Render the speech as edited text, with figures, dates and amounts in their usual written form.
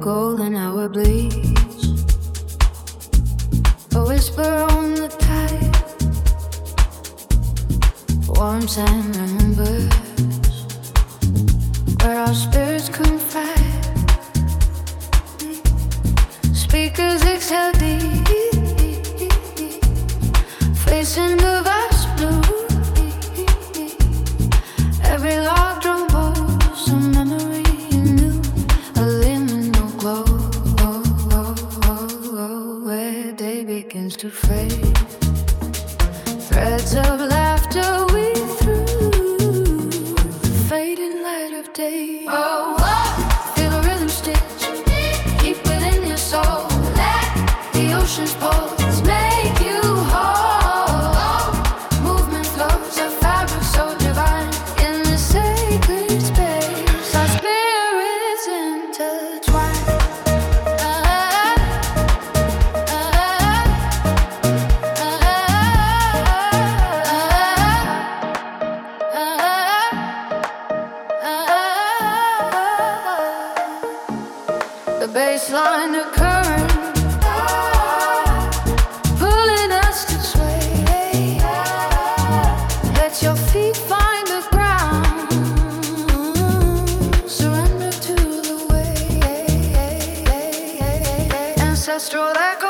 golden hour bleeds. A whisper on the tide, warm sand embers, where our spirits confide. Speakers exhale deep, facing the vast blue. Every log drum pulls a memory anew, a liminal glow, where day begins to fade. Threads of laughter weave through the fading light of day. Oh, feel a rhythm stitch deep within your soul. Let the ocean's pulse make you whole. Movement flows a fabric so divine in the sacred space. Our spirits intertwine. The baseline, the current, pulling us to sway. Let your feet find the ground. Surrender to the way. Ancestral echo.